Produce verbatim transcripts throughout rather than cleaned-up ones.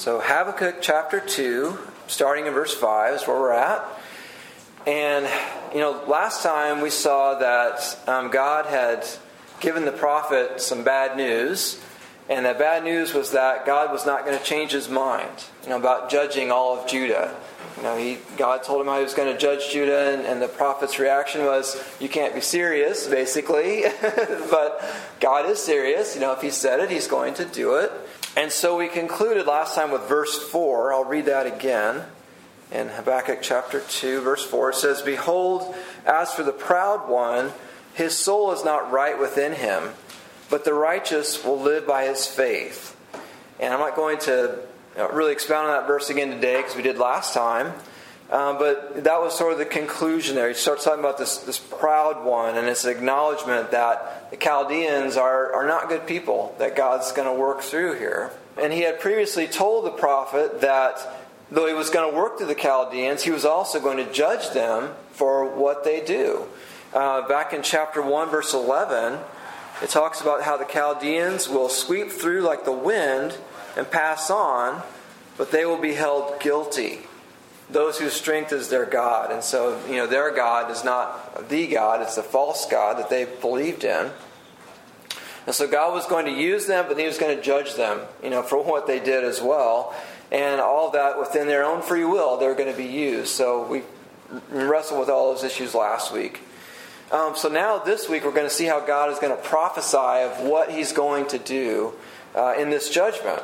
So Habakkuk chapter two, starting in verse five is where we're at. And, you know, last time we saw that um, God had given the prophet some bad news. And that bad news was that God was not going to change his mind, you know, about judging all of Judah. You know, he God told him how he was going to judge Judah, and, and the prophet's reaction was, you can't be serious, basically. But God is serious. You know, if he said it, he's going to do it. And so we concluded last time with verse four. I'll read that again. In Habakkuk chapter two, verse four, it says, "Behold, as for the proud one, his soul is not right within him, but the righteous will live by his faith." And I'm not going to really expound on that verse again today, because we did last time. Um, but that was sort of the conclusion there. He starts talking about this, this proud one, and it's an acknowledgement that the Chaldeans are, are not good people that God's going to work through here. And he had previously told the prophet that though he was going to work through the Chaldeans, he was also going to judge them for what they do. Uh, back in chapter one, verse eleven, it talks about how the Chaldeans will sweep through like the wind and pass on, but they will be held guilty. Those whose strength is their God. And so, you know, their God is not the God, it's the false God that they believed in. And so God was going to use them, but he was going to judge them, you know, for what they did as well. And all that within their own free will, they're going to be used. So we wrestled with all those issues last week. Um, so now this week we're going to see how God is going to prophesy of what he's going to do uh, in this judgment.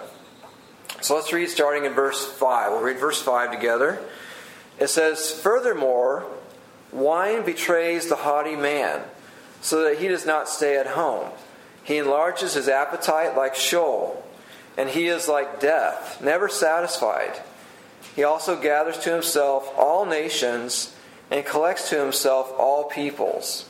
So let's read starting in verse five. We'll read verse five together. It says, "Furthermore, wine betrays the haughty man, so that he does not stay at home. He enlarges his appetite like Sheol, and he is like death, never satisfied. He also gathers to himself all nations and collects to himself all peoples."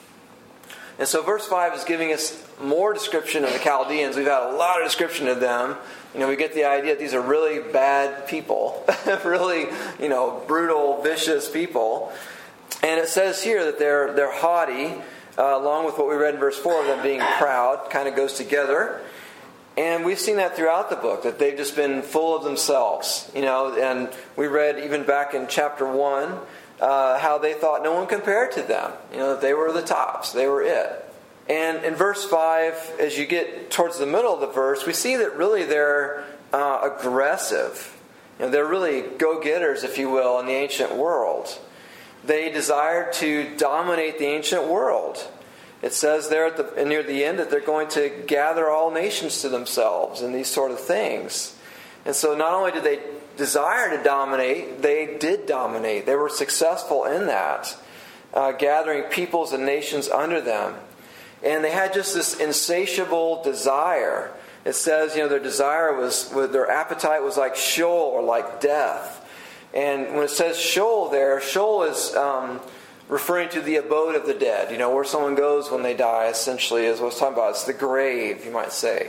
And so verse five is giving us more description of the Chaldeans. We've had a lot of description of them. You know, we get the idea that these are really bad people. really, you know, brutal, vicious people. And it says here that they're they're haughty, uh, along with what we read in verse four of them being proud. Kind of goes together. And we've seen that throughout the book, that they've just been full of themselves. You know, and we read even back in chapter one, uh, how they thought no one compared to them. You know, that they were the tops. They were it. And in verse five, as you get towards the middle of the verse, we see that really they're uh, aggressive. You know, they're really go-getters, if you will, in the ancient world. They desired to dominate the ancient world. It says there at the, near the end that they're going to gather all nations to themselves and these sort of things. And so not only did they desire to dominate, they did dominate. They were successful in that, uh, gathering peoples and nations under them. And they had just this insatiable desire. It says, you know, their desire was, their appetite was like Sheol or like death. And when it says Sheol there, Sheol is um, referring to the abode of the dead. You know, where someone goes when they die, essentially, is what it's talking about. It's the grave, you might say.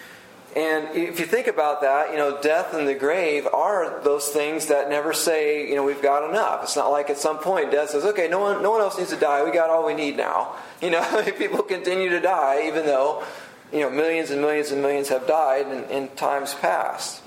And if you think about that, you know, death and the grave are those things that never say, you know, we've got enough. It's not like at some point death says, okay, no one no one else needs to die. We got all we need now. You know, people continue to die even though, you know, millions and millions and millions have died in, in times past.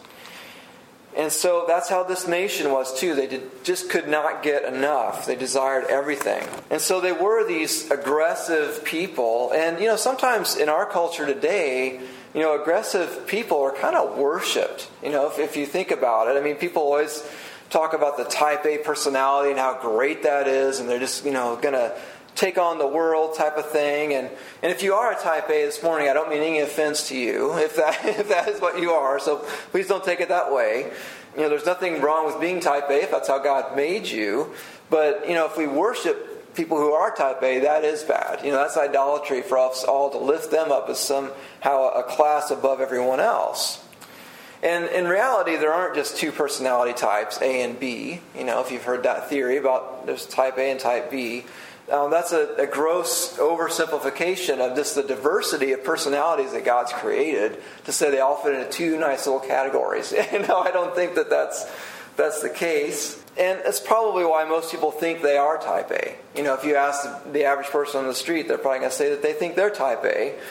And so that's how this nation was too. They did, just could not get enough. They desired everything. And so they were these aggressive people. And, you know, sometimes in our culture today, you know, aggressive people are kind of worshipped. You know, if, if you think about it. I mean, people always talk about the type A personality and how great that is. And they're just, you know, going to take on the world type of thing. And, and if you are a type A this morning, I don't mean any offense to you if that if that is what you are. So please don't take it that way. You know, there's nothing wrong with being type A if that's how God made you. But, you know, if we worship people who are type A, that is bad. You know, that's idolatry for us all to lift them up as somehow a class above everyone else. And in reality, there aren't just two personality types, A and B. You know, if you've heard that theory about there's type A and type B. Um, that's a, a gross oversimplification of just the diversity of personalities that God's created to say they all fit into two nice little categories. You know, I don't think that that's, that's the case. And that's probably why most people think they are type A. You know, if you ask the average person on the street, they're probably going to say that they think they're type A.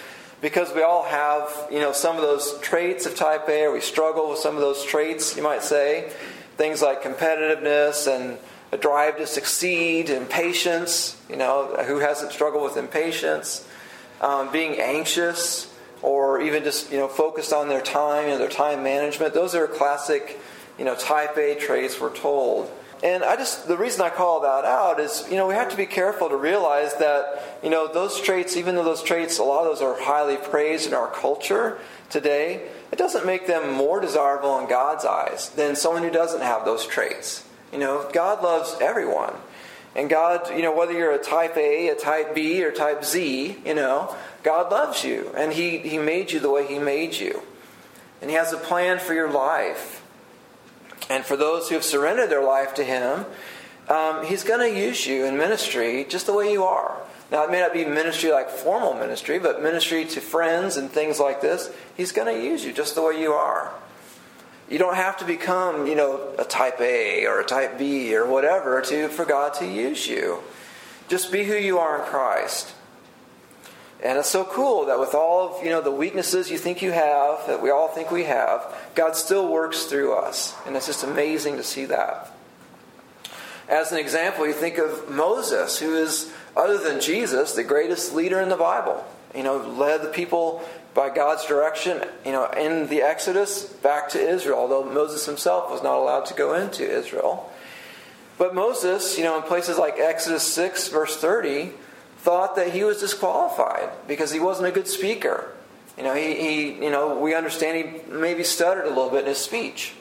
because we all have, you know, some of those traits of type A, or we struggle with some of those traits, you might say. Things like competitiveness and a drive to succeed, impatience, you know, who hasn't struggled with impatience, um, being anxious, or even just, you know, focused on their time and their time management. Those are classic, you know, type A traits, we're told. And I just, the reason I call that out is, you know, we have to be careful to realize that, you know, those traits, even though those traits, a lot of those are highly praised in our culture today, it doesn't make them more desirable in God's eyes than someone who doesn't have those traits. You know, God loves everyone. And God, you know, whether you're a type A, a type B, or type Z, you know, God loves you. And He, He made you the way He made you. And He has a plan for your life. And for those who have surrendered their life to Him, um, He's going to use you in ministry just the way you are. Now, it may not be ministry like formal ministry, but ministry to friends and things like this, He's going to use you just the way you are. You don't have to become, you know, a type A or a type B or whatever to for God to use you. Just be who you are in Christ. And it's so cool that with all of, you know, the weaknesses you think you have, that we all think we have, God still works through us. And it's just amazing to see that. As an example, you think of Moses, who is, other than Jesus, the greatest leader in the Bible. You know, led the people by God's direction, you know, in the Exodus back to Israel, although Moses himself was not allowed to go into Israel. But Moses, you know, in places like Exodus six, verse thirty, thought that he was disqualified because he wasn't a good speaker. You know, he, he you know, we understand he maybe stuttered a little bit in his speech.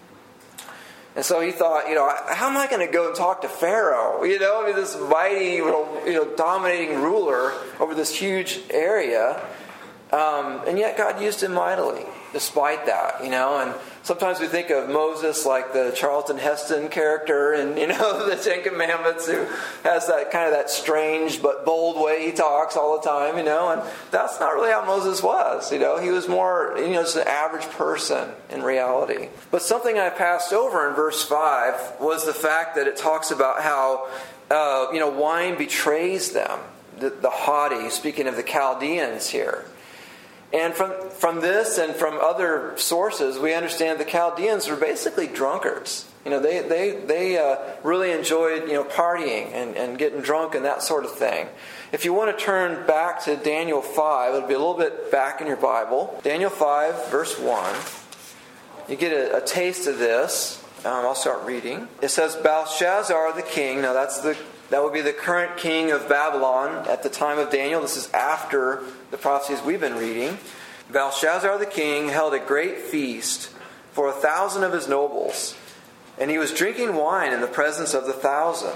And so he thought, you know, how am I going to go and talk to Pharaoh? You know, I mean, this mighty, you know, dominating ruler over this huge area. Um, and yet God used him mightily, despite that, you know. And sometimes we think of Moses like the Charlton Heston character in, you know, the Ten Commandments, who has that kind of that strange but bold way he talks all the time, you know. And that's not really how Moses was, you know. He was more, you know, just an average person in reality. But something I passed over in verse five was the fact that it talks about how, uh, you know, wine betrays them, the, the haughty, speaking of the Chaldeans here. And from from this and from other sources, we understand the Chaldeans were basically drunkards. You know, they they they uh, really enjoyed, you know, partying and, and getting drunk and that sort of thing. If you want to turn back to Daniel five, it'll be a little bit back in your Bible. Daniel five, verse one. You get a, a taste of this. Um, I'll start reading. It says, Belshazzar the king. Now that's the that would be the current king of Babylon at the time of Daniel. This is after the prophecies we've been reading. Belshazzar the king held a great feast for a thousand of his nobles, and he was drinking wine in the presence of the thousand.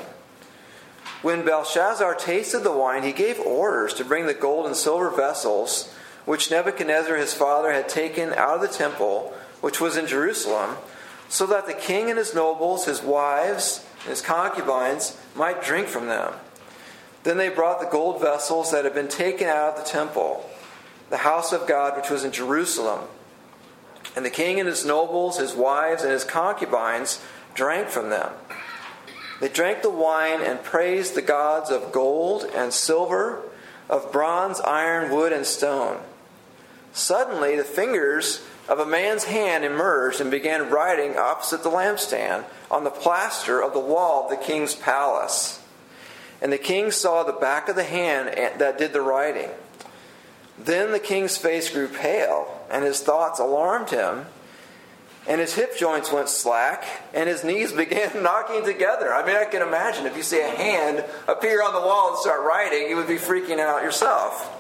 When Belshazzar tasted the wine, he gave orders to bring the gold and silver vessels which Nebuchadnezzar his father had taken out of the temple, which was in Jerusalem, so that the king and his nobles, his wives, and his concubines might drink from them. Then they brought the gold vessels that had been taken out of the temple, the house of God which was in Jerusalem. And the king and his nobles, his wives, and his concubines drank from them. They drank the wine and praised the gods of gold and silver, of bronze, iron, wood, and stone. Suddenly the fingers of a man's hand emerged and began writing opposite the lampstand on the plaster of the wall of the king's palace. And the king saw the back of the hand that did the writing. Then the king's face grew pale, and his thoughts alarmed him, and his hip joints went slack, and his knees began knocking together. I mean, I can imagine if you see a hand appear on the wall and start writing, you would be freaking out yourself.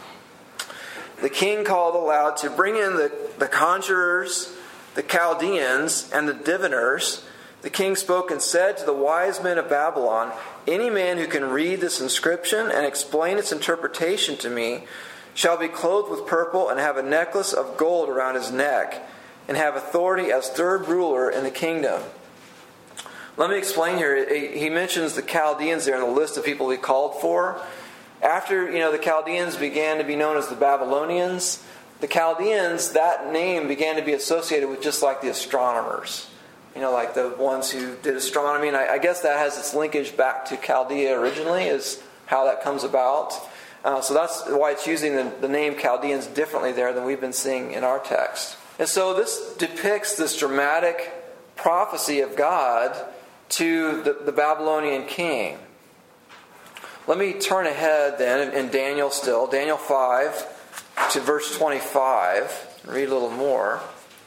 The king called aloud to bring in the, the conjurers, the Chaldeans, and the diviners. The king spoke and said to the wise men of Babylon, any man who can read this inscription and explain its interpretation to me shall be clothed with purple and have a necklace of gold around his neck and have authority as third ruler in the kingdom. Let me explain here. He mentions the Chaldeans there in the list of people he called for. After, you know, the Chaldeans began to be known as the Babylonians, the Chaldeans, that name began to be associated with just like the astronomers. You know, like the ones who did astronomy. And I, I guess that has its linkage back to Chaldea originally, is how that comes about. Uh, so that's why it's using the, the name Chaldeans differently there than we've been seeing in our text. And so this depicts this dramatic prophecy of God to the, the Babylonian king. Let me turn ahead then in Daniel still, Daniel five to verse twenty-five, and read a little more.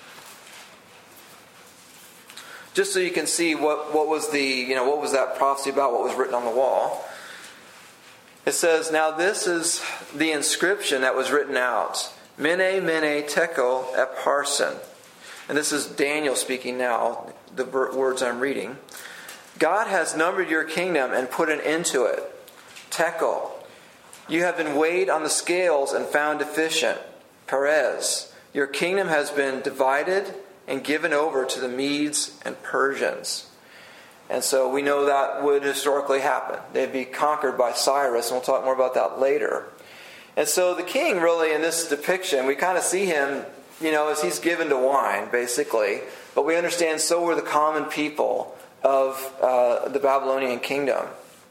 Just so you can see what, what was the, you know, what was that prophecy about, what was written on the wall. It says, "Now this is the inscription that was written out. Mene, mene, tekel, epharsin." And this is Daniel speaking now, the words I'm reading. "God has numbered your kingdom and put an end to it. Tekel, you have been weighed on the scales and found deficient. Perez, your kingdom has been divided and given over to the Medes and Persians." And so we know that would historically happen. They'd be conquered by Cyrus, and we'll talk more about that later. And so the king really in this depiction, we kind of see him, you know, as he's given to wine, basically. But we understand so were the common people of uh, the Babylonian kingdom.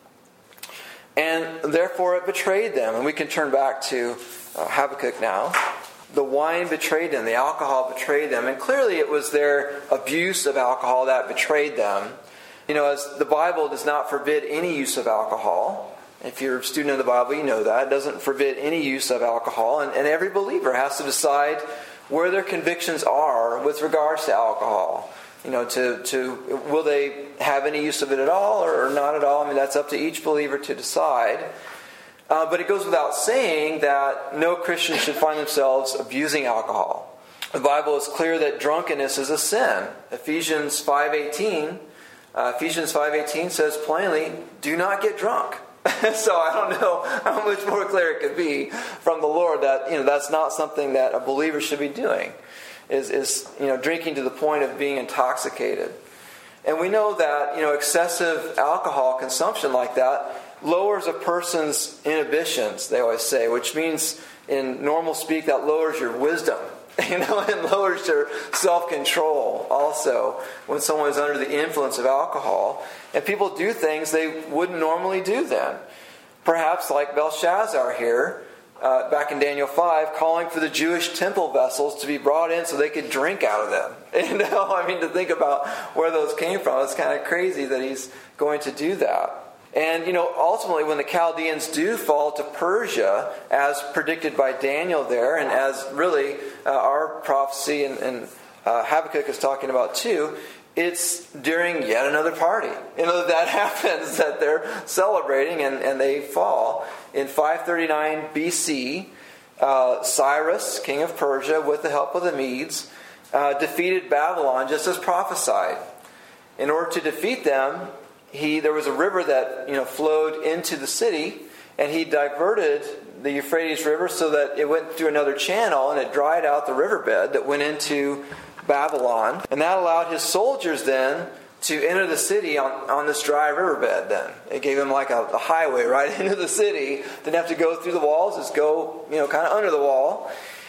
And therefore it betrayed them. And we can turn back to uh, Habakkuk now. The wine betrayed them. The alcohol betrayed them. And clearly it was their abuse of alcohol that betrayed them. You know, as the Bible does not forbid any use of alcohol. If you're a student of the Bible, you know that. It doesn't forbid any use of alcohol. And, and every believer has to decide where their convictions are with regards to alcohol. You know, to, to will they have any use of it at all or not at all? I mean, that's up to each believer to decide. Uh, but it goes without saying that no Christian should find themselves abusing alcohol. The Bible is clear that drunkenness is a sin. Ephesians five eighteen, uh, Ephesians five eighteen says plainly, "Do not get drunk." So I don't know how much more clear it could be from the Lord that, you know, that's not something that a believer should be doing. Is, is you know, drinking to the point of being intoxicated. And we know that, you know, excessive alcohol consumption like that lowers a person's inhibitions, they always say, which means in normal speak that lowers your wisdom, you know, and lowers your self-control also when someone is under the influence of alcohol. And people do things they wouldn't normally do then. Perhaps like Belshazzar here, Uh, back in Daniel five, calling for the Jewish temple vessels to be brought in so they could drink out of them. You know, I mean, to think about where those came from, it's kind of crazy that he's going to do that. And, you know, ultimately when the Chaldeans do fall to Persia, as predicted by Daniel there, and as really uh, our prophecy and, and uh, Habakkuk is talking about too, it's during yet another party. You know, that happens, that they're celebrating and, and they fall. In five thirty-nine B C, uh, Cyrus, king of Persia, with the help of the Medes, uh, defeated Babylon just as prophesied. In order to defeat them, he there was a river that, you know, flowed into the city, and he diverted the Euphrates River so that it went through another channel and it dried out the riverbed that went into Babylon. And that allowed his soldiers then to enter the city on, on this dry riverbed then. It gave them like a, a highway right into the city. Didn't have to go through the walls, just go, you know, kind of under the wall.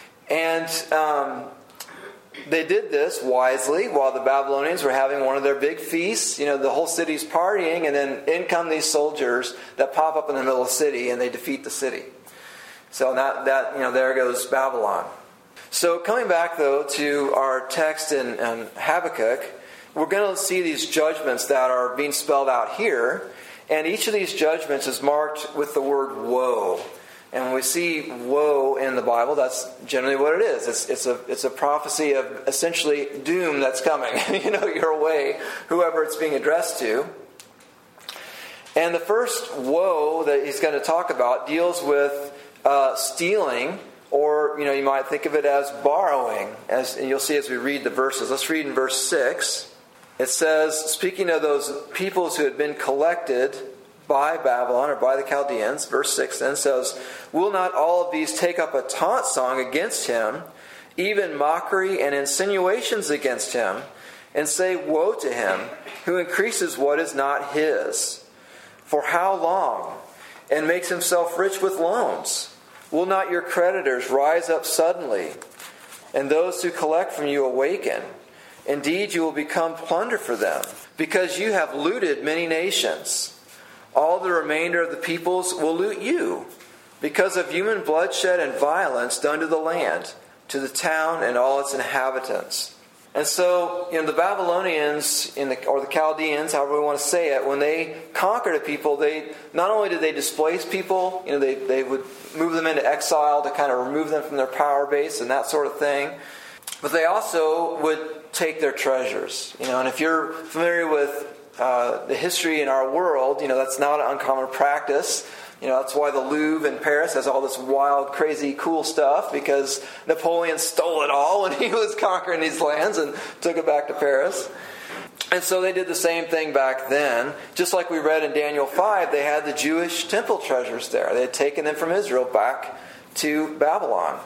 And um, they did this wisely while the Babylonians were having one of their big feasts. You know, the whole city's partying, and then in come these soldiers that pop up in the middle of the city and they defeat the city. So that, that you know, there goes Babylon. So coming back, though, to our text in, in Habakkuk, we're going to see these judgments that are being spelled out here. And each of these judgments is marked with the word woe. And when we see woe in the Bible, that's generally what it is. It's, it's, a, it's a prophecy of essentially doom that's coming, you know, your way, whoever it's being addressed to. And the first woe that he's going to talk about deals with uh, stealing. Or, you know, you might think of it as borrowing, as and you'll see as we read the verses. Let's read in verse six. It says, speaking of those peoples who had been collected by Babylon or by the Chaldeans, verse six then says, "Will not all of these take up a taunt song against him, even mockery and insinuations against him, and say, woe to him who increases what is not his? For how long? And makes himself rich with loans? Will not your creditors rise up suddenly, and those who collect from you awaken? Indeed, you will become plunder for them, because you have looted many nations. All the remainder of the peoples will loot you. because of human bloodshed and violence done to the land, to the town and all its inhabitants. And so, you know, the Babylonians, in the, or the Chaldeans, however we want to say it, when they conquered a people, they not only did they displace people, you know, they, they would move them into exile to kind of remove them from their power base and that sort of thing, but they also would take their treasures. You know, and if you're familiar with uh, the history in our world, you know, that's not an uncommon practice. You know, that's why the Louvre in Paris has all this wild, crazy, cool stuff, because Napoleon stole it all when he was conquering these lands and took it back to Paris. And so they did the same thing back then. Just like we read in Daniel five, they had the Jewish temple treasures there. They had taken them from Israel back to Babylon.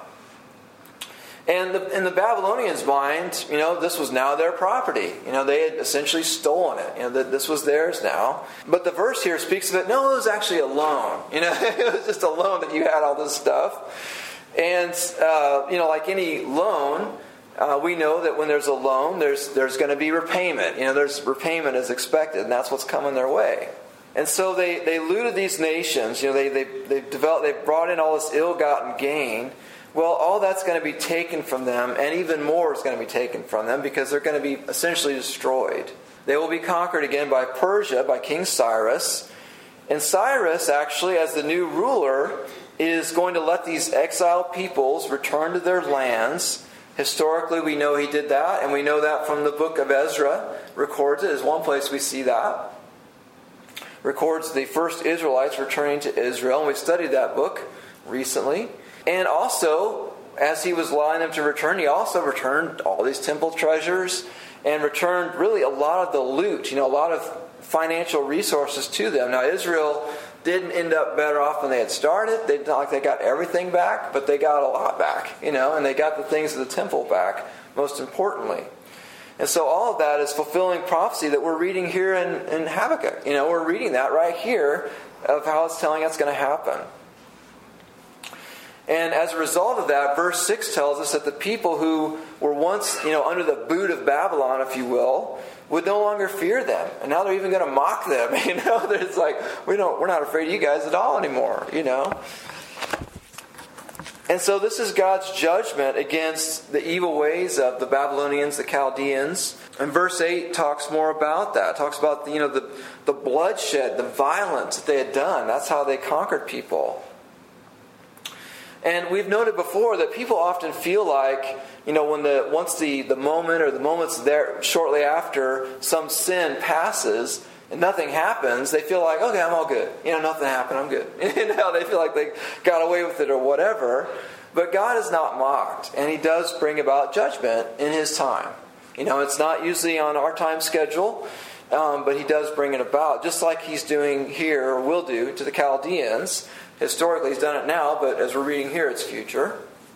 And the, in the Babylonians' mind, you know, this was now their property. You know, they had essentially stolen it. You know, that this was theirs now. But the verse here speaks of it. No, it was actually a loan. You know, it was just a loan that you had all this stuff. And uh, you know, like any loan, uh, we know that when there's a loan, there's there's going to be repayment. You know, there's repayment is expected, and that's what's coming their way. And so they, they looted these nations. You know, they they they developed, they brought in all this ill-gotten gain. Well, all that's going to be taken from them, and even more is going to be taken from them, because they're going to be essentially destroyed. They will be conquered again by Persia, by King Cyrus. And Cyrus, actually, as the new ruler, is going to let these exiled peoples return to their lands. Historically, we know he did that, and we know that from the book of Ezra. Records it. Is one place we see that. Records the first Israelites returning to Israel, and we studied that book recently. And also, as he was allowing them to return, he also returned all these temple treasures and returned really a lot of the loot, you know, a lot of financial resources to them. Now, Israel didn't end up better off than they had started. They, not like they got everything back, but they got a lot back, you know, and they got the things of the temple back, most importantly. And so all of that is fulfilling prophecy that we're reading here in, in Habakkuk. You know, we're reading that right here of how it's telling us going to happen. And as a result of that, verse six tells us that the people who were once, you know, under the boot of Babylon, if you will, would no longer fear them. And now they're even going to mock them. You know, it's like, we don't, we're not afraid of you guys at all anymore, you know. And so this is God's judgment against the evil ways of the Babylonians, the Chaldeans. And verse eight talks more about that. It talks about, you know, the, the bloodshed, the violence that they had done. That's how they conquered people. And we've noted before that people often feel like, you know, when the once the, the moment or the moments there shortly after some sin passes and nothing happens, they feel like, okay, I'm all good. You know, nothing happened, I'm good. You know, they feel like they got away with it or whatever. But God is not mocked, and He does bring about judgment in His time. You know, it's not usually on our time schedule, um, but He does bring it about, just like He's doing here, or will do, to the Chaldeans. Historically, He's done it now, but as we're reading here, it's future.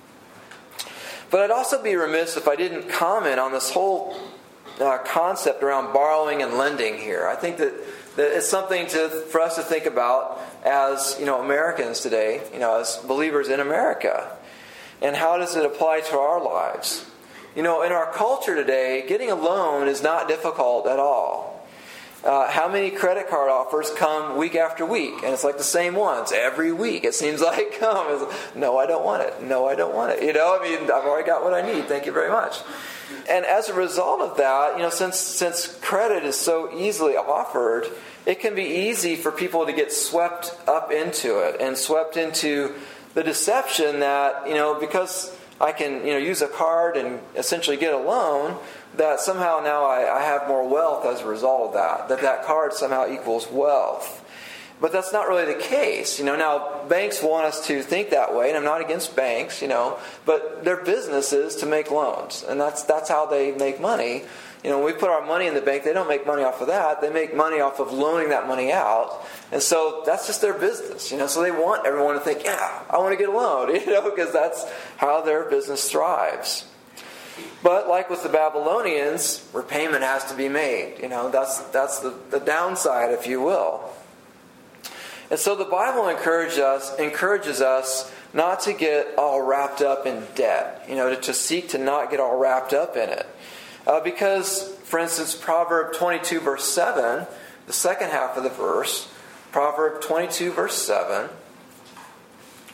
But I'd also be remiss if I didn't comment on this whole uh, concept around borrowing and lending here. I think that, that it's something to, for us to think about as, you know, Americans today, you know, as believers in America. And how does it apply to our lives? You know, in our culture today, getting a loan is not difficult at all. Uh, how many credit card offers come week after week? And it's like the same ones every week. It seems like, um, no, I don't want it. No, I don't want it. You know, I mean, I've already got what I need. Thank you very much. And as a result of that, you know, since since credit is so easily offered, it can be easy for people to get swept up into it and swept into the deception that, you know, because I can, you know, use a card and essentially get a loan, that somehow now I, I have more wealth as a result of that. That that card somehow equals wealth. But that's not really the case. You know, now banks want us to think that way, and I'm not against banks, you know, but their business is to make loans. And that's that's how they make money. You know, when we put our money in the bank, they don't make money off of that. They make money off of loaning that money out. And so that's just their business, you know. So they want everyone to think, yeah, I want to get a loan, you know, because that's how their business thrives. But like with the Babylonians, repayment has to be made. You know, that's that's the, the downside, if you will. And so the Bible encourages us, encourages us not to get all wrapped up in debt. You know, to, to seek to not get all wrapped up in it. Uh, because, for instance, Proverbs twenty-two verse seven, the second half of the verse, Proverbs twenty-two verse seven,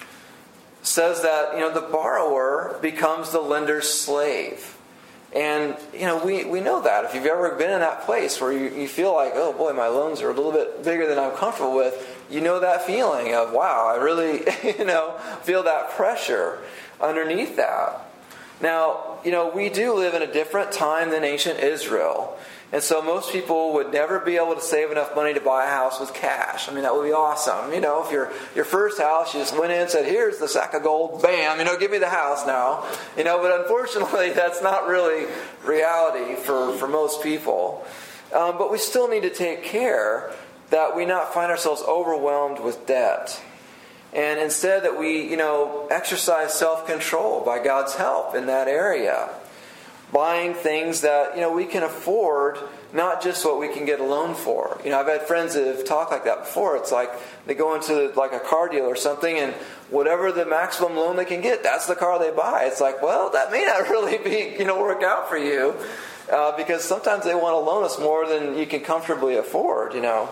says that, you know, the borrower becomes the lender's slave. And, you know, we, we know that. If you've ever been in that place where you, you feel like, oh boy, my loans are a little bit bigger than I'm comfortable with, you know that feeling of, wow, I really, you know, feel that pressure underneath that. Now, you know, we do live in a different time than ancient Israel. And so most people would never be able to save enough money to buy a house with cash. I mean, that would be awesome. You know, if your your first house, you just went in and said, here's the sack of gold, bam, you know, give me the house now. You know, but unfortunately, that's not really reality for, for most people. Um, but we still need to take care that we not find ourselves overwhelmed with debt. And instead that we, you know, exercise self-control by God's help in that area. Buying things that, you know, we can afford, not just what we can get a loan for. You know, I've had friends that have talked like that before. It's like they go into like a car deal or something, and whatever the maximum loan they can get, that's the car they buy. It's like, well, that may not really be, you know, work out for you. Uh, because sometimes they want to loan us more than you can comfortably afford, you know.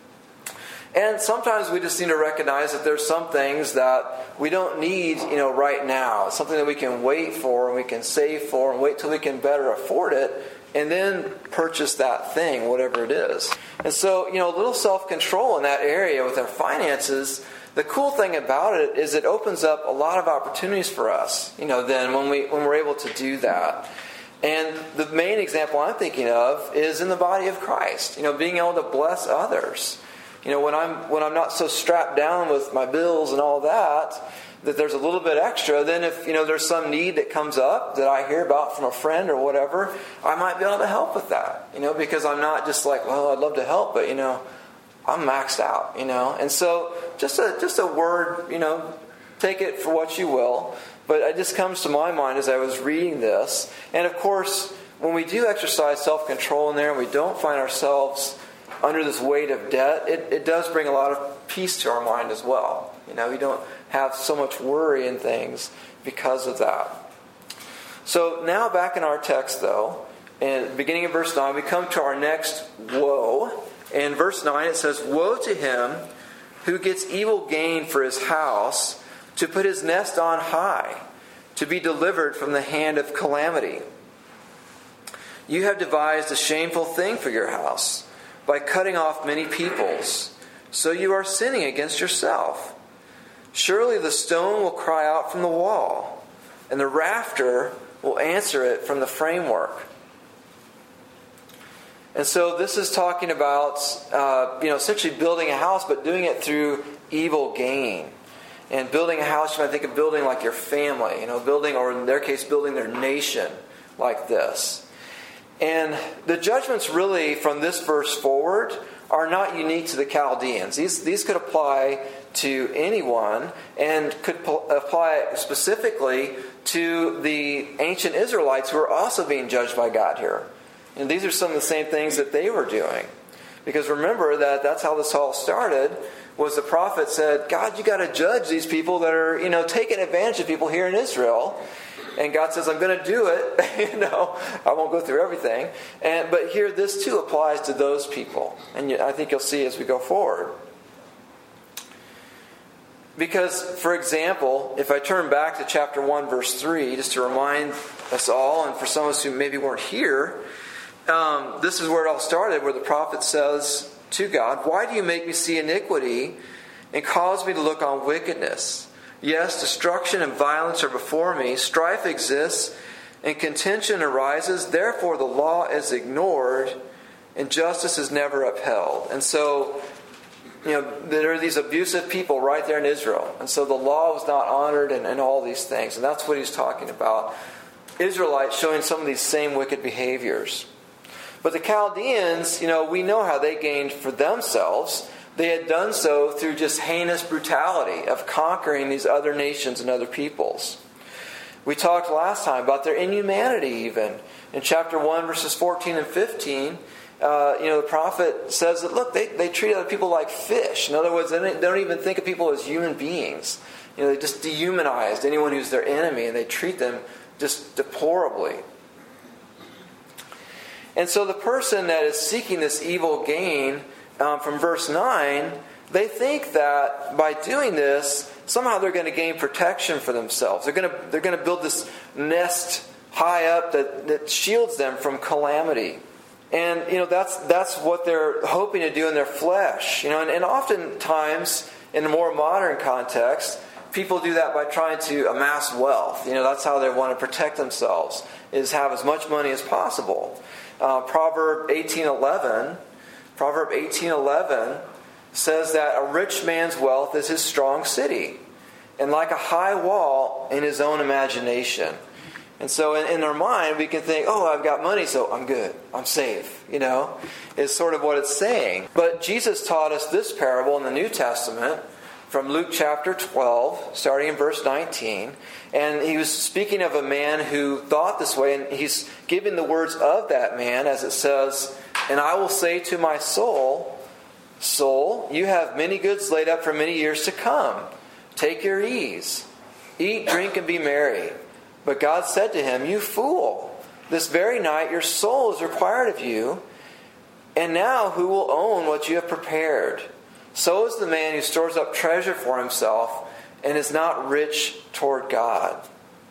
And sometimes we just need to recognize that there's some things that we don't need, you know, right now. It's something that we can wait for and we can save for and wait till we can better afford it and then purchase that thing, whatever it is. And so, you know, a little self-control in that area with our finances, the cool thing about it is it opens up a lot of opportunities for us, you know, then when, we, when we're able to do that. And the main example I'm thinking of is in the body of Christ, you know, being able to bless others. You know, when I'm when I'm not so strapped down with my bills and all that, that there's a little bit extra, then if, you know, there's some need that comes up that I hear about from a friend or whatever, I might be able to help with that. You know, because I'm not just like, well, I'd love to help, but, you know, I'm maxed out, you know. And so just a just a word, you know, take it for what you will. But it just comes to my mind as I was reading this. And of course, when we do exercise self-control in there and we don't find ourselves under this weight of debt, it, it does bring a lot of peace to our mind as well. You know, we don't have so much worry and things because of that. So now back in our text though, and beginning in verse nine, we come to our next woe. In verse nine it says, "Woe to him who gets evil gain for his house, to put his nest on high, to be delivered from the hand of calamity. You have devised a shameful thing for your house, by cutting off many peoples. So you are sinning against yourself. Surely the stone will cry out from the wall, and the rafter will answer it from the framework." And so this is talking about, uh, you know, essentially building a house, but doing it through evil gain. And building a house, you might think of building like your family, you know, building, or in their case, building their nation like this. And the judgments really from this verse forward are not unique to the Chaldeans. These, these could apply to anyone and could po- apply specifically to the ancient Israelites who are also being judged by God here. And these are some of the same things that they were doing. Because remember that that's how this all started, was the prophet said, God, you got to judge these people that are, you know, taking advantage of people here in Israel. And God says, I'm going to do it. you know, I won't go through everything. And but here, this too applies to those people. And I think you'll see as we go forward. Because, for example, if I turn back to chapter one, verse three, just to remind us all, and for some of us who maybe weren't here, um, this is where it all started, where the prophet says to God, "Why do you make me see iniquity and cause me to look on wickedness? Yes, destruction and violence are before me. Strife exists and contention arises. Therefore the law is ignored and justice is never upheld." And so, you know, there are these abusive people right there in Israel. And so the law was not honored and, and all these things. And that's what he's talking about. Israelites showing some of these same wicked behaviors. But the Chaldeans, you know, we know how they gained for themselves. They had done so through just heinous brutality of conquering these other nations and other peoples. We talked last time about their inhumanity even. In chapter one, verses fourteen and fifteen, uh, you know, the prophet says that, look, they, they treat other people like fish. In other words, they don't, they don't even think of people as human beings. You know, they just dehumanized anyone who's their enemy, and they treat them just deplorably. And so the person that is seeking this evil gain, Um, from verse nine, they think that by doing this, somehow they're going to gain protection for themselves. They're going to they're going to build this nest high up that, that shields them from calamity. And, you know, that's that's what they're hoping to do in their flesh. You know, and, and oftentimes, in a more modern context, people do that by trying to amass wealth. You know, that's how they want to protect themselves, is have as much money as possible. Uh, Proverb eighteen eleven, Proverb eighteen eleven says that a rich man's wealth is his strong city, and like a high wall in his own imagination. And so in, in our mind, we can think, oh, I've got money, so I'm good. I'm safe, you know, is sort of what it's saying. But Jesus taught us this parable in the New Testament from Luke chapter twelve, starting in verse nineteen. And he was speaking of a man who thought this way, and he's giving the words of that man, as it says, "And I will say to my soul, Soul, you have many goods laid up for many years to come. Take your ease. Eat, drink, and be merry." But God said to him, "You fool, this very night your soul is required of you, and now who will own what you have prepared? So is the man who stores up treasure for himself and is not rich toward God."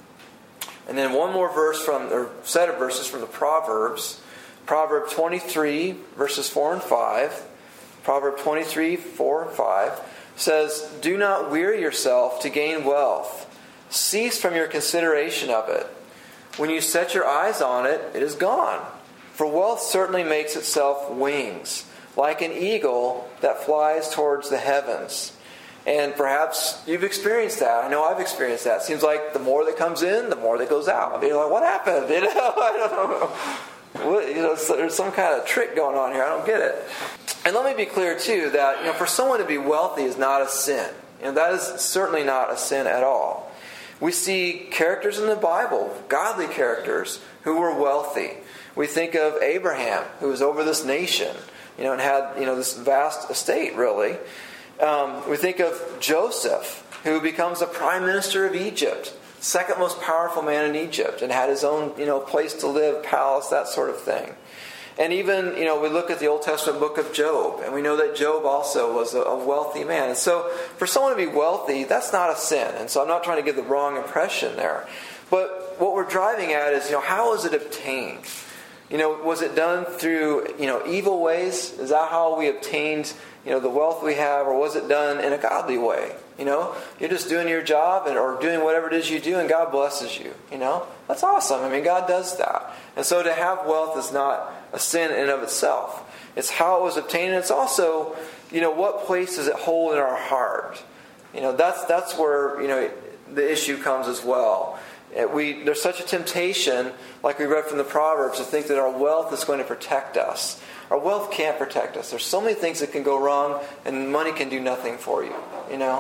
And then one more verse from, or set of verses from the Proverbs. Proverb twenty-three, verses four and five. Proverb twenty-three, four and five says, "Do not weary yourself to gain wealth. Cease from your consideration of it. When you set your eyes on it, it is gone. For wealth certainly makes itself wings, like an eagle that flies towards the heavens." And perhaps you've experienced that. I know I've experienced that. It seems like the more that comes in, the more that goes out. You're like, what happened? You know, I don't know. What, you know, there's some kind of trick going on here. I don't get it. And let me be clear, too, that, you know, for someone to be wealthy is not a sin. You know, that is certainly not a sin at all. We see characters in the Bible, godly characters, who were wealthy. We think of Abraham, who was over this nation, you know, and had, you know, this vast estate, really. Um, we think of Joseph, who becomes the prime minister of Egypt, second most powerful man in Egypt, and had his own, you know, place to live, palace, that sort of thing. And even, you know, we look at the Old Testament book of Job, and we know that Job also was a, a wealthy man. And so, for someone to be wealthy, that's not a sin. And so I'm not trying to give the wrong impression there. But what we're driving at is, you know, how was it obtained? You know, was it done through, you know, evil ways? Is that how we obtained, you know, the wealth we have? Or was it done in a godly way? You know, you're just doing your job and or doing whatever it is you do, and God blesses you. You know, that's awesome. I mean, God does that. And so to have wealth is not a sin in and of itself. It's how it was obtained, and it's also, you know, what place does it hold in our heart? You know, that's that's where, you know, the issue comes as well. We there's such a temptation, like we read from the Proverbs, to think that our wealth is going to protect us. Our wealth can't protect us. There's so many things that can go wrong, and money can do nothing for you. You know,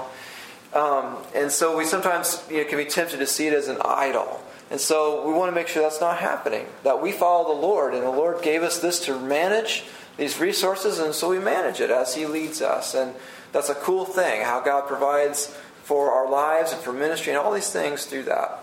um, and so we sometimes, you know, can be tempted to see it as an idol. And so we want to make sure that's not happening. That we follow the Lord, and the Lord gave us this to manage these resources, and so we manage it as He leads us. And that's a cool thing, how God provides for our lives and for ministry and all these things through that.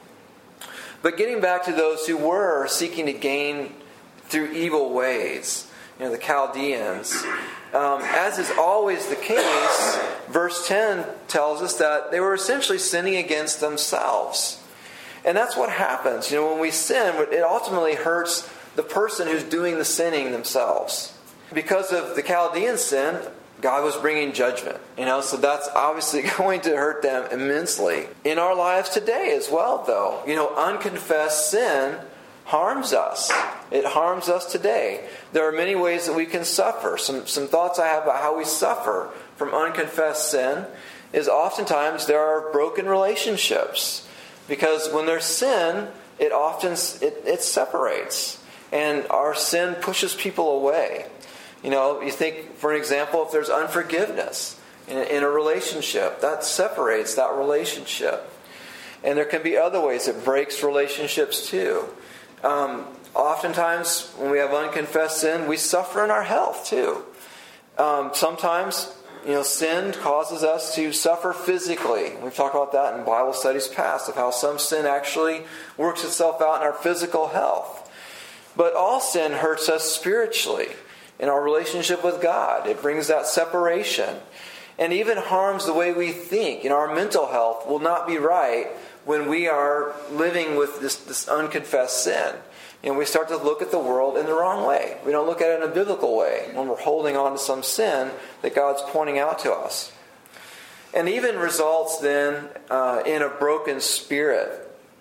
But getting back to those who were seeking to gain through evil ways, you know, the Chaldeans, um, as is always the case, verse ten tells us that they were essentially sinning against themselves. And that's what happens. You know, when we sin, it ultimately hurts the person who's doing the sinning themselves. Because of the Chaldean sin, God was bringing judgment. You know, so that's obviously going to hurt them immensely. In our lives today as well, though, you know, unconfessed sin harms us. It harms us today. There are many ways that we can suffer. Some some thoughts I have about how we suffer from unconfessed sin is oftentimes there are broken relationships. Because when there's sin, it often it, it separates. And our sin pushes people away. You know, you think, for an example, if there's unforgiveness in, in a relationship, that separates that relationship. And there can be other ways it breaks relationships too. Um, oftentimes, when we have unconfessed sin, we suffer in our health too. Um, sometimes, you know, sin causes us to suffer physically. We've talked about that in Bible studies past, of how some sin actually works itself out in our physical health. But all sin hurts us spiritually in our relationship with God. It brings that separation. and even harms the way we think. You know, our mental health will not be right when we are living with this, this unconfessed sin. You know, we start to look at the world in the wrong way. We don't look at it in a biblical way when we're holding on to some sin that God's pointing out to us. And even results then uh, in a broken spirit.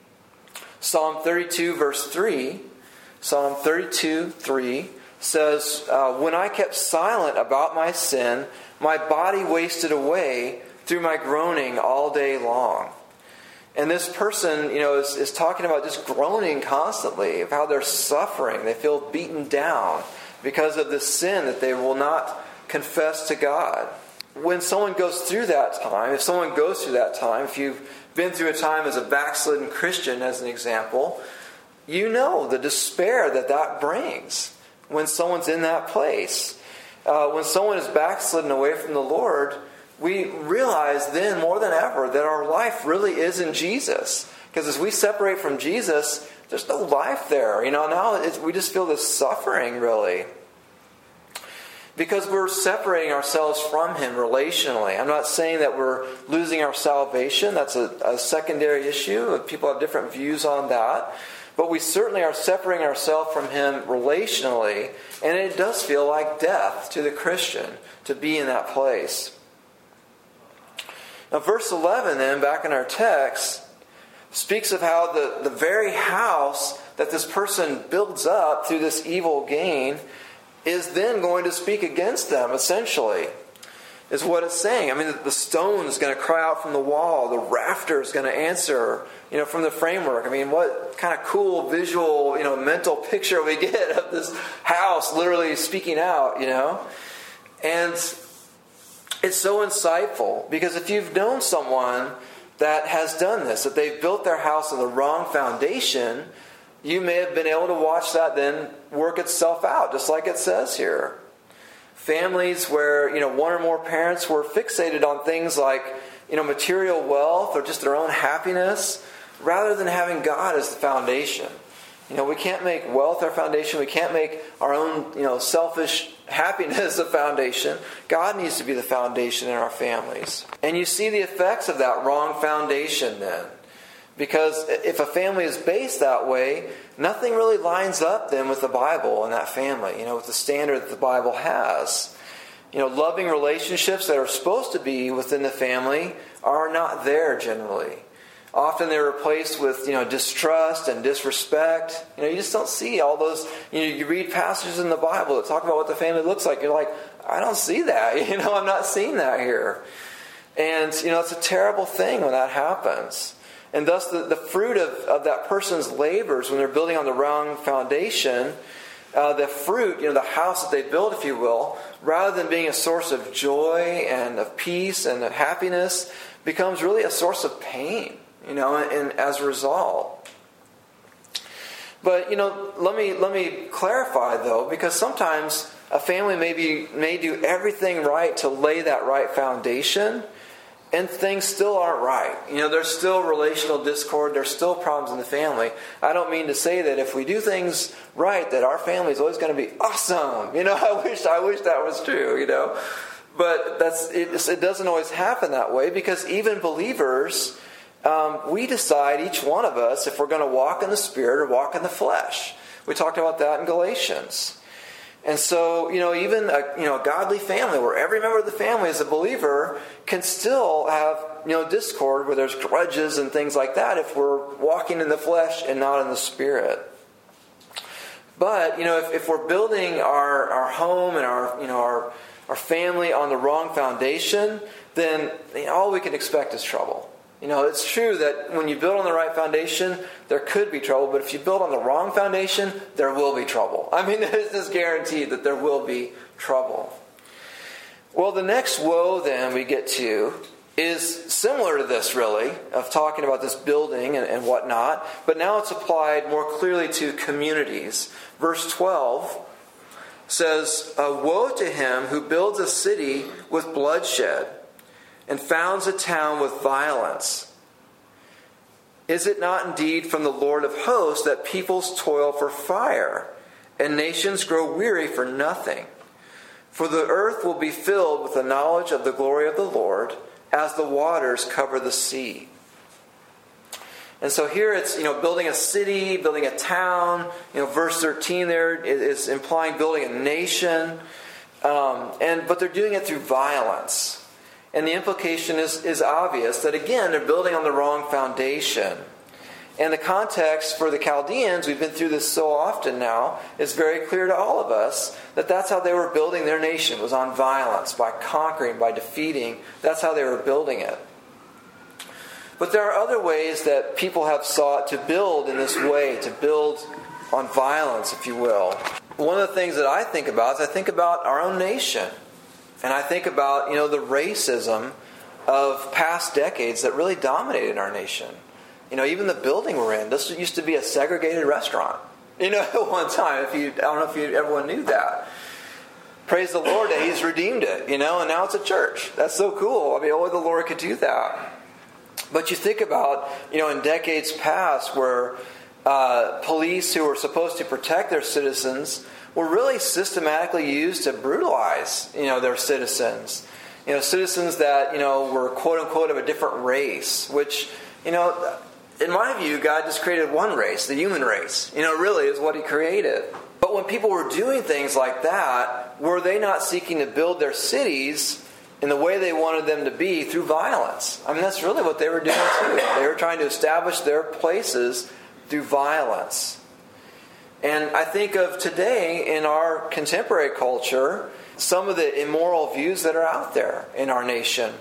Psalm thirty-two verse three, Psalm thirty-two three says, uh, when I kept silent about my sin, my body wasted away through my groaning all day long. And this person, you know, is, is talking about just groaning constantly, of how they're suffering. They feel beaten down because of the sin that they will not confess to God. When someone goes through that time, if someone goes through that time, if you've been through a time as a backslidden Christian, as an example, you know the despair that that brings when someone's in that place. Uh, when someone is backslidden away from the Lord, we realize then more than ever that our life really is in Jesus. Because as we separate from Jesus, there's no life there. You know, now it's, we just feel this suffering, really. Because we're separating ourselves from Him relationally. I'm not saying that we're losing our salvation. That's a, a secondary issue. People have different views on that. But we certainly are separating ourselves from Him relationally. And it does feel like death to the Christian to be in that place. Now verse eleven then, back in our text, speaks of how the, the very house that this person builds up through this evil gain is then going to speak against them, essentially, is what it's saying. I mean, the stone is going to cry out from the wall. The rafter is going to answer, you know, from the framework. I mean, what kind of cool visual, you know, mental picture we get of this house literally speaking out, you know? And it's so insightful, because if you've known someone that has done this, that they've built their house on the wrong foundation, you may have been able to watch that then work itself out, just like it says here. Families where, you know, one or more parents were fixated on things like, you know, material wealth or just their own happiness, rather than having God as the foundation. You know, we can't make wealth our foundation. We can't make our own, you know, selfish happiness a foundation. God needs to be the foundation in our families. And you see the effects of that wrong foundation then. Because if a family is based that way, nothing really lines up then with the Bible and that family, you know, with the standard that the Bible has. You know, loving relationships that are supposed to be within the family are not there generally. Often they're replaced with, you know, distrust and disrespect. You know, you just don't see all those, you know, you read passages in the Bible that talk about what the family looks like. You're like, I don't see that. You know, I'm not seeing that here. And, you know, it's a terrible thing when that happens. And thus the, the fruit of, of that person's labors when they're building on the wrong foundation, uh, the fruit, you know, the house that they build, if you will, rather than being a source of joy and of peace and of happiness, becomes really a source of pain, you know, and, and as a result. But, you know, let me let me clarify though, because sometimes a family may be, may do everything right to lay that right foundation, and things still aren't right. You know, there's still relational discord. There's still problems in the family. I don't mean to say that if we do things right, that our family is always going to be awesome. You know, I wish I wish that was true, you know. But that's it, it doesn't always happen that way, because even believers, um, we decide, each one of us, if we're going to walk in the Spirit or walk in the flesh. We talked about that in Galatians. And so, you know, even a you know a godly family where every member of the family is a believer can still have, you know, discord where there's grudges and things like that if we're walking in the flesh and not in the Spirit. But, you know, if, if we're building our, our home and our, you know, our, our family on the wrong foundation, then you know, all we can expect is trouble. You know, it's true that when you build on the right foundation, there could be trouble. But if you build on the wrong foundation, there will be trouble. I mean, it's just guaranteed that there will be trouble. Well, the next woe then we get to is similar to this, really, of talking about this building and, and whatnot. But now it's applied more clearly to communities. Verse twelve says, "Woe to him who builds a city with bloodshed, and founds a town with violence. Is it not indeed from the Lord of hosts that peoples toil for fire, and nations grow weary for nothing? For the earth will be filled with the knowledge of the glory of the Lord as the waters cover the sea. And so here it's, you know, building a city, building a town. You know, verse thirteen there is implying building a nation. Um, and but they're doing it through violence. And the implication is, is obvious that, again, they're building on the wrong foundation. And the context for the Chaldeans, we've been through this so often now, is very clear to all of us that that's how they were building their nation, was on violence, by conquering, by defeating. That's how they were building it. But there are other ways that people have sought to build in this way, to build on violence, if you will. One of the things that I think about is I think about our own nation. And I think about, you know, the racism of past decades that really dominated our nation. You know, even the building we're in, this used to be a segregated restaurant. You know, at one time, if you, I don't know if you, everyone knew that. Praise the Lord that He's redeemed it, you know, and now it's a church. That's so cool. I mean, only the Lord could do that. But you think about, you know, in decades past where uh, police who were supposed to protect their citizens were really systematically used to brutalize, you know, their citizens. You know, citizens that, you know, were quote unquote of a different race, which, you know, in my view, God just created one race, the human race. You know, really is what He created. But when people were doing things like that, were they not seeking to build their cities in the way they wanted them to be through violence? I mean, that's really what they were doing too. They were trying to establish their places through violence. And I think of today in our contemporary culture, some of the immoral views that are out there in our nation.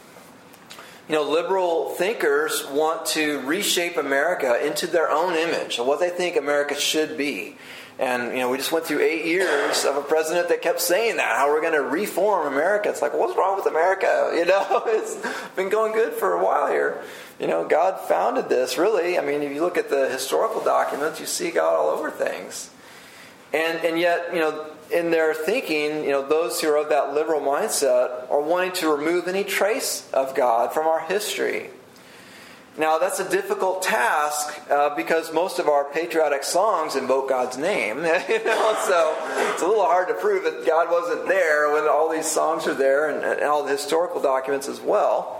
You know, liberal thinkers want to reshape America into their own image of what they think America should be. And, you know, we just went through eight years of a president that kept saying that, how we're going to reform America. It's like, what's wrong with America? You know, it's been going good for a while here. You know, God founded this, really. I mean, if you look at the historical documents, you see God all over things. And and yet, you know, in their thinking, you know, those who are of that liberal mindset are wanting to remove any trace of God from our history. Now, that's a difficult task uh, because most of our patriotic songs invoke God's name. You know, so it's a little hard to prove that God wasn't there when all these songs are there and, and all the historical documents as well.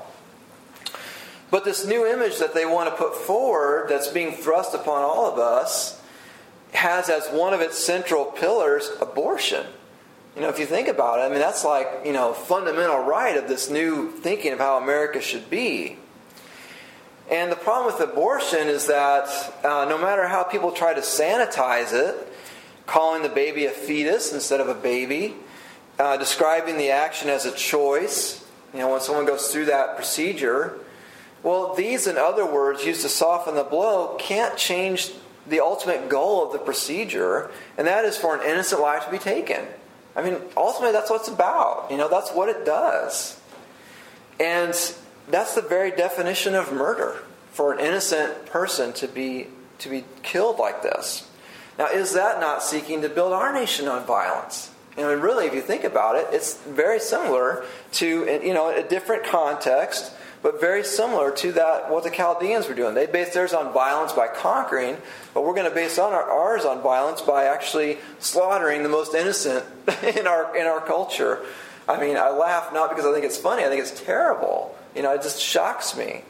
But this new image that they want to put forward that's being thrust upon all of us has as one of its central pillars abortion. You know, if you think about it, I mean, that's like, you know, fundamental right of this new thinking of how America should be. And the problem with abortion is that uh, no matter how people try to sanitize it, calling the baby a fetus instead of a baby, uh, describing the action as a choice, you know, when someone goes through that procedure, well, these and other words used to soften the blow can't change the ultimate goal of the procedure, and that is for an innocent life to be taken. I mean, ultimately, that's what it's about. You know, that's what it does. And that's the very definition of murder, for an innocent person to be to be killed like this. Now, is that not seeking to build our nation on violence? You know, and really, if you think about it, it's very similar to, you know, a different context, but very similar to that what the Chaldeans were doing. They based theirs on violence by conquering, but we're going to base on our, ours on violence by actually slaughtering the most innocent in our in our culture. I mean, I laugh not because I think it's funny. I think it's terrible. You know, it just shocks me.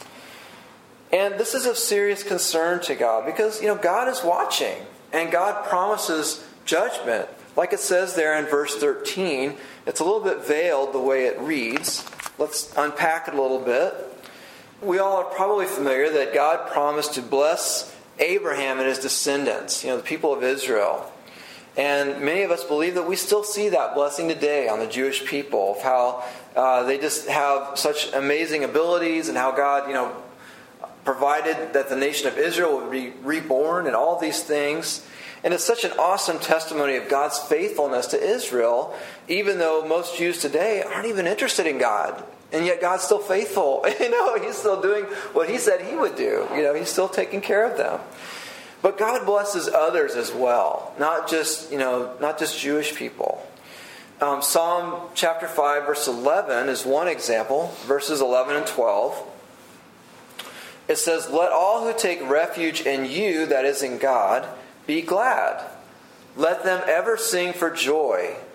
And this is of serious concern to God because, you know, God is watching, and God promises judgment. Like it says there in verse thirteen, it's a little bit veiled the way it reads. Let's unpack it a little bit. We all are probably familiar that God promised to bless Abraham and his descendants, you know, the people of Israel. And many of us believe that we still see that blessing today on the Jewish people, of how uh, they just have such amazing abilities and how God, you know, provided that the nation of Israel would be reborn and all these things. And it's such an awesome testimony of God's faithfulness to Israel, even though most Jews today aren't even interested in God. And yet God's still faithful. You know, He's still doing what He said He would do. You know, He's still taking care of them. But God blesses others as well, not just, you know, not just Jewish people. Um, Psalm chapter five, verse eleven is one example, verses eleven and twelve. It says, "Let all who take refuge in you, that is in God, be glad. Let them ever sing for joy.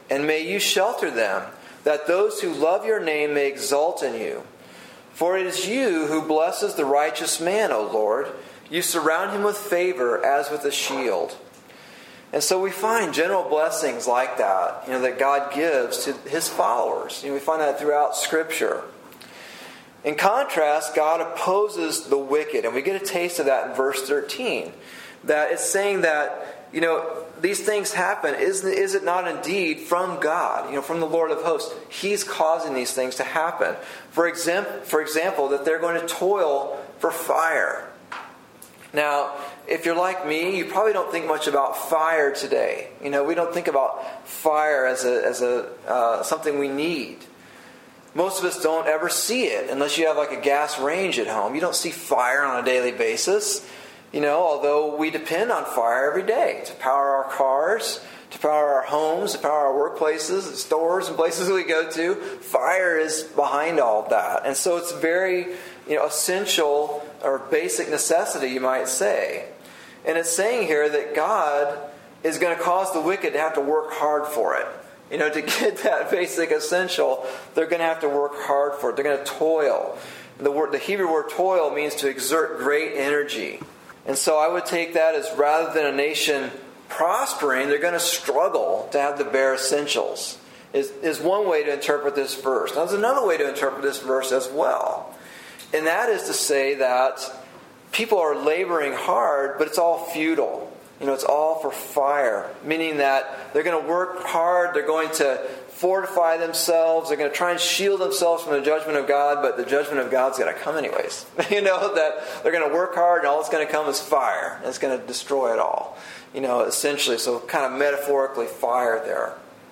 and may you shelter them, that those who love your name may exult in you. For it is you who blesses the righteous man, O Lord. You surround him with favor as with a shield. And so we find general blessings like that, you know, that God gives to his followers. You know, we find that throughout Scripture. In contrast, God opposes the wicked, and we get a taste of that in verse thirteen. That it's saying that, you know, these things happen. Is, is it not indeed from God, you know, from the Lord of hosts? He's causing these things to happen. For example, for example, that they're going to toil for fire. Now, if you're like me, you probably don't think much about fire today. You know, we don't think about fire as a as a uh, something we need. Most of us don't ever see it unless you have like a gas range at home. You don't see fire on a daily basis. You know, although we depend on fire every day to power our cars, to power our homes, to power our workplaces, stores and places we go to. Fire is behind all of that. And so it's very, you know, essential or basic necessity, you might say. And it's saying here that God is going to cause the wicked to have to work hard for it. You know, to get that basic essential, they're going to have to work hard for it. They're going to toil. The word, the Hebrew word toil means to exert great energy. And so I would take that as rather than a nation prospering, they're going to struggle to have the bare essentials. Is, is one way to interpret this verse. Now, there's another way to interpret this verse as well. And that is to say that people are laboring hard, but it's all futile. You know, it's all for fire. Meaning that they're going to work hard, they're going to fortify themselves, they're going to try and shield themselves from the judgment of God, but the judgment of God's going to come anyways. You know, that they're going to work hard and all that's going to come is fire. And it's going to destroy it all. You know, essentially, so kind of metaphorically fire there.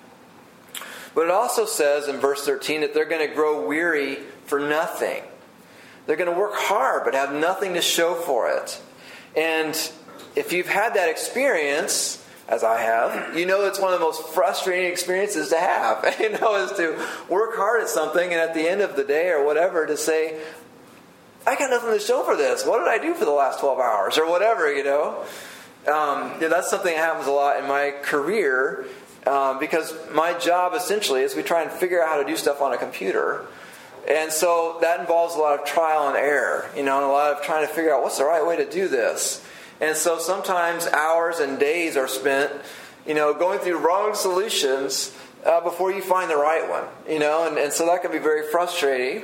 But it also says in verse thirteen that they're going to grow weary for nothing. They're going to work hard but have nothing to show for it. And if you've had that experience, as I have, you know it's one of the most frustrating experiences to have. You know, is to work hard at something and at the end of the day or whatever to say, I got nothing to show for this. What did I do for the last twelve hours or whatever, you know? Um, yeah, that's something that happens a lot in my career um, because my job essentially is we try and figure out how to do stuff on a computer. And so that involves a lot of trial and error, you know, and a lot of trying to figure out what's the right way to do this. And so sometimes hours and days are spent, you know, going through wrong solutions uh, before you find the right one, you know, and, and so that can be very frustrating.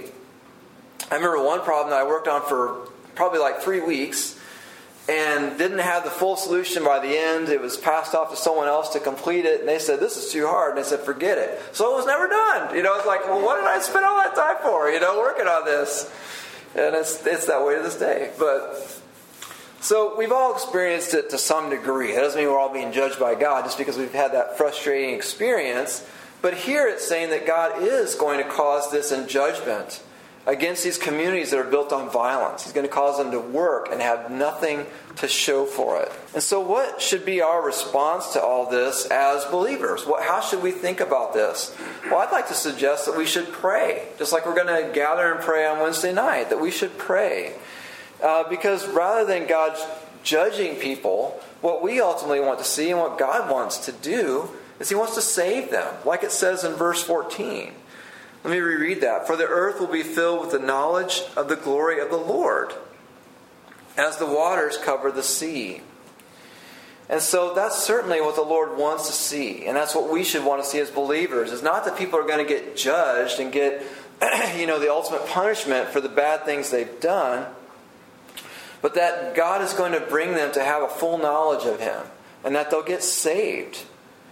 I remember one problem that I worked on for probably like three weeks and didn't have the full solution by the end. It was passed off to someone else to complete it, and they said, this is too hard, and I said, forget it. So it was never done. You know, it's like, well, what did I spend all that time for, you know, working on this? And it's it's that way to this day. But so we've all experienced it to some degree. That doesn't mean we're all being judged by God just because we've had that frustrating experience. But here it's saying that God is going to cause this in judgment against these communities that are built on violence. He's going to cause them to work and have nothing to show for it. And so what should be our response to all this as believers? What, how should we think about this? Well, I'd like to suggest that we should pray. Just like we're going to gather and pray on Wednesday night, that we should pray. Uh, because rather than God judging people, what we ultimately want to see and what God wants to do is He wants to save them. Like it says in verse fourteen. Let me reread that. For the earth will be filled with the knowledge of the glory of the Lord, as the waters cover the sea. And so that's certainly what the Lord wants to see. And that's what we should want to see as believers. It's not that people are going to get judged and get, you know, the ultimate punishment for the bad things they've done, but that God is going to bring them to have a full knowledge of Him, and that they'll get saved.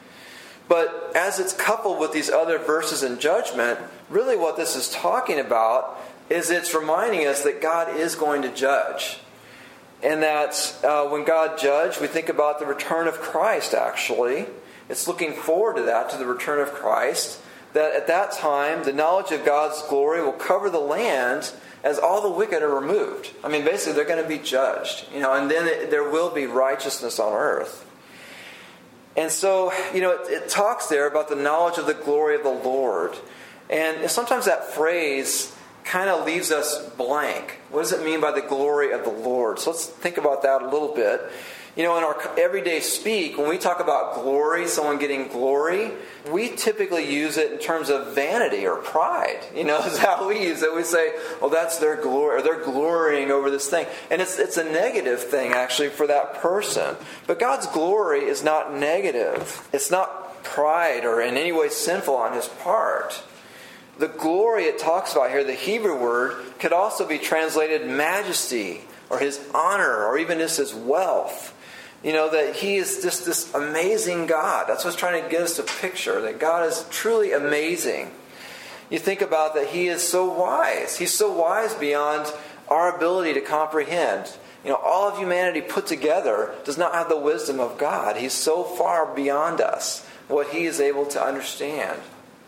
But as it's coupled with these other verses in judgment, really what this is talking about is it's reminding us that God is going to judge. And that uh, when God judged, we think about the return of Christ, actually. It's looking forward to that, to the return of Christ. That at that time, the knowledge of God's glory will cover the land as all the wicked are removed. I mean, basically, they're going to be judged. You know, and then it, there will be righteousness on earth. And so, you know, it, it talks there about the knowledge of the glory of the Lord. And sometimes that phrase kind of leaves us blank. What does it mean by the glory of the Lord? So let's think about that a little bit. You know, in our everyday speak, when we talk about glory, someone getting glory, we typically use it in terms of vanity or pride. You know, is how we use it. We say, well, that's their glory, or they're glorying over this thing. And it's it's a negative thing, actually, for that person. But God's glory is not negative. It's not pride or in any way sinful on His part. The glory it talks about here, the Hebrew word, could also be translated majesty, or His honor, or even just His wealth. You know, that He is just this amazing God. That's what's trying to get us to picture, that God is truly amazing. You think about that He is so wise. He's so wise beyond our ability to comprehend. You know, all of humanity put together does not have the wisdom of God. He's so far beyond us, what He is able to understand.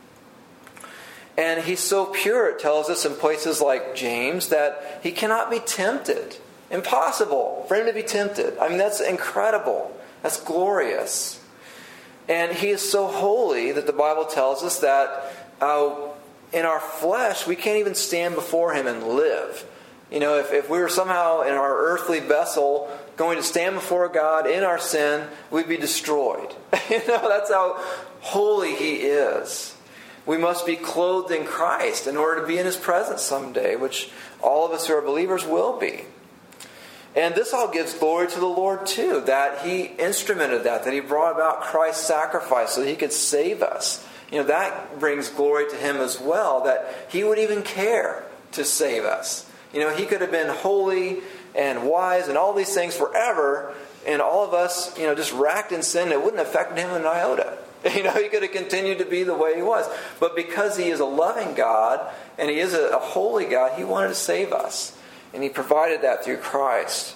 And He's so pure, it tells us in places like James, that He cannot be tempted. Impossible for Him to be tempted. I mean, that's incredible. That's glorious. And He is so holy that the Bible tells us that uh, in our flesh, we can't even stand before Him and live. You know, if, if we were somehow in our earthly vessel going to stand before God in our sin, we'd be destroyed. You know, that's how holy He is. We must be clothed in Christ in order to be in His presence someday, which all of us who are believers will be. And this all gives glory to the Lord too, that He instrumented that, that He brought about Christ's sacrifice so that He could save us. You know, that brings glory to Him as well, that He would even care to save us. You know, He could have been holy and wise and all these things forever, and all of us, you know, just racked in sin, it wouldn't affect Him an iota. You know, He could have continued to be the way He was. But because He is a loving God and He is a, a holy God, He wanted to save us. And He provided that through Christ.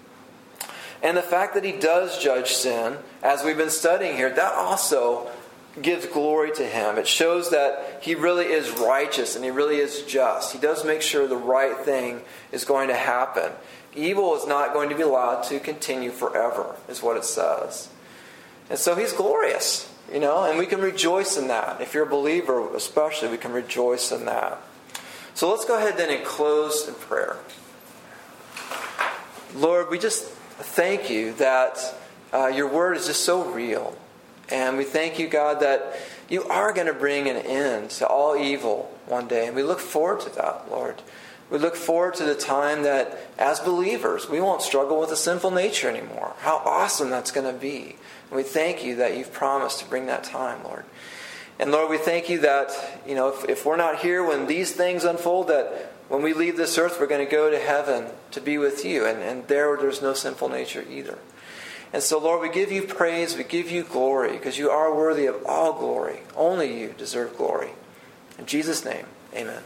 And the fact that He does judge sin, as we've been studying here, that also gives glory to Him. It shows that He really is righteous and He really is just. He does make sure the right thing is going to happen. Evil is not going to be allowed to continue forever, is what it says. And so He's glorious, you know, and we can rejoice in that. If you're a believer especially, we can rejoice in that. So let's go ahead then and close in prayer. Lord, we just thank You that uh, Your Word is just so real. And we thank You, God, that You are going to bring an end to all evil one day. And we look forward to that, Lord. We look forward to the time that, as believers, we won't struggle with a sinful nature anymore. How awesome that's going to be. And we thank You that You've promised to bring that time, Lord. And Lord, we thank You that, you know, if, if we're not here when these things unfold, that when we leave this earth, we're going to go to heaven to be with You. And, and there, there's no sinful nature either. And so, Lord, we give You praise, we give You glory, because You are worthy of all glory. Only You deserve glory. In Jesus' name, amen.